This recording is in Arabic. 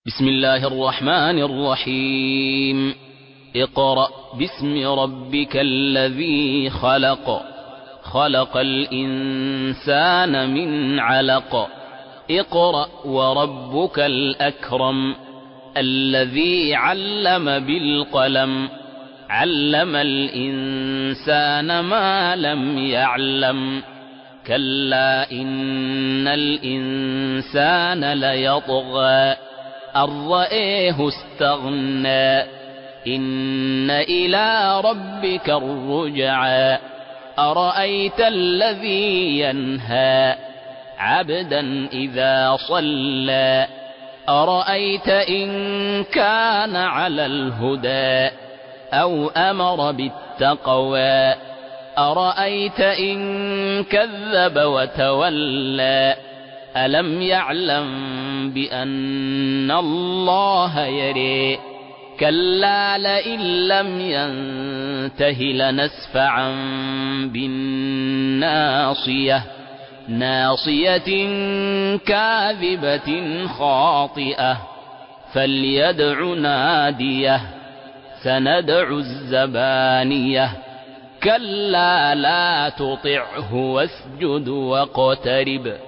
بسم الله الرحمن الرحيم. اقرأ باسم ربك الذي خلق. خلق الإنسان من علق. اقرأ وربك الأكرم الذي علم بالقلم. علم الإنسان ما لم يعلم. كلا إن الإنسان ليطغى أن رآه استغنى. إن إلى ربك الرجعى. أرأيت الذي ينهى عبدا إذا صلى. أرأيت إن كان على الهدى أو أمر بالتقوى. أرأيت إن كذب وتولى. ألم يعلم بأن الله يرى. كلا لئن لم ينته لنسفعا بالناصية. ناصية كاذبة خاطئة. فليدع ناديه. سندع الزبانية. كلا لا تطعه واسجد واقترب.